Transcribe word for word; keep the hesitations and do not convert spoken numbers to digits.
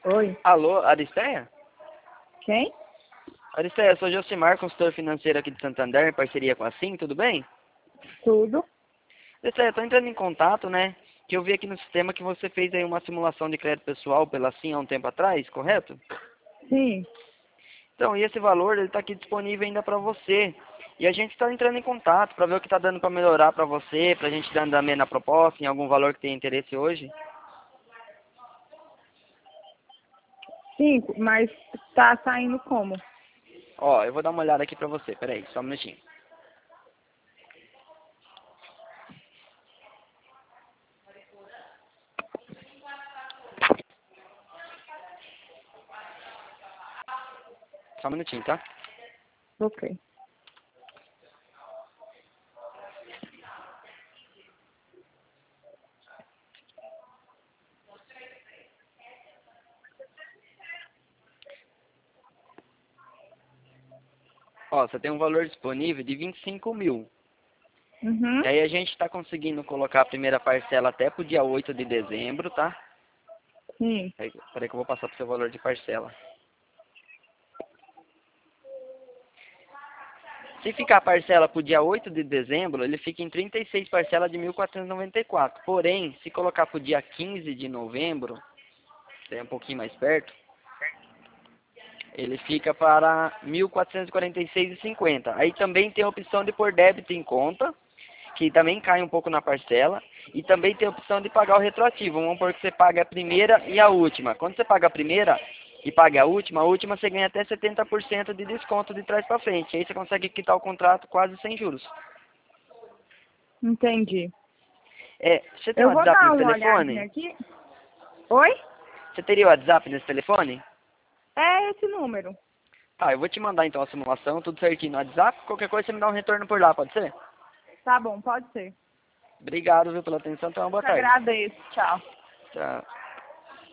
Oi. Alô, Aristeia? Quem? Aristeia, eu sou Josimar, consultor financeiro aqui de Santander, em parceria com a Sim, tudo bem? Tudo. Aristeia, eu tô entrando em contato, né? Que eu vi aqui no sistema que você fez aí uma simulação de crédito pessoal pela Sim há um tempo atrás, correto? Sim. Então, e esse valor, ele tá aqui disponível ainda para você. E a gente está entrando em contato para ver o que está dando para melhorar para você, para a gente dar andamento na proposta, em algum valor que tenha interesse hoje. Sim, mas tá saindo como? Ó, eu vou dar uma olhada aqui para você, peraí, só um minutinho. Só um minutinho, tá? Ok. Ó, você tem um valor disponível de vinte e cinco mil. Uhum. E aí a gente está conseguindo colocar a primeira parcela até pro dia oito de dezembro, tá? Sim. Peraí, peraí que eu vou passar pro seu valor de parcela. Se ficar a parcela pro dia oito de dezembro, ele fica em trinta e seis parcelas de mil quatrocentos e noventa e quatro. Porém, se colocar pro dia quinze de novembro, que é um pouquinho mais perto, ele fica para mil quatrocentos e quarenta e seis reais e cinquenta. Aí também tem a opção de pôr débito em conta, que também cai um pouco na parcela, e também tem a opção de pagar o retroativo. Vamos supor que você paga a primeira e a última. Quando você paga a primeira e paga a última, a última você ganha até setenta por cento de desconto de trás para frente. Aí você consegue quitar o contrato quase sem juros. Entendi. É, você tem Eu o vou WhatsApp dar nesse uma olhadinha telefone? aqui. Oi? Você teria o WhatsApp nesse telefone? É esse número. Tá, eu vou te mandar então a simulação, tudo certinho no WhatsApp. Qualquer coisa você me dá um retorno por lá, pode ser? Tá bom, pode ser. Obrigado, viu, pela atenção. Tenha uma boa Eu tarde. agradeço. Tchau. Tchau.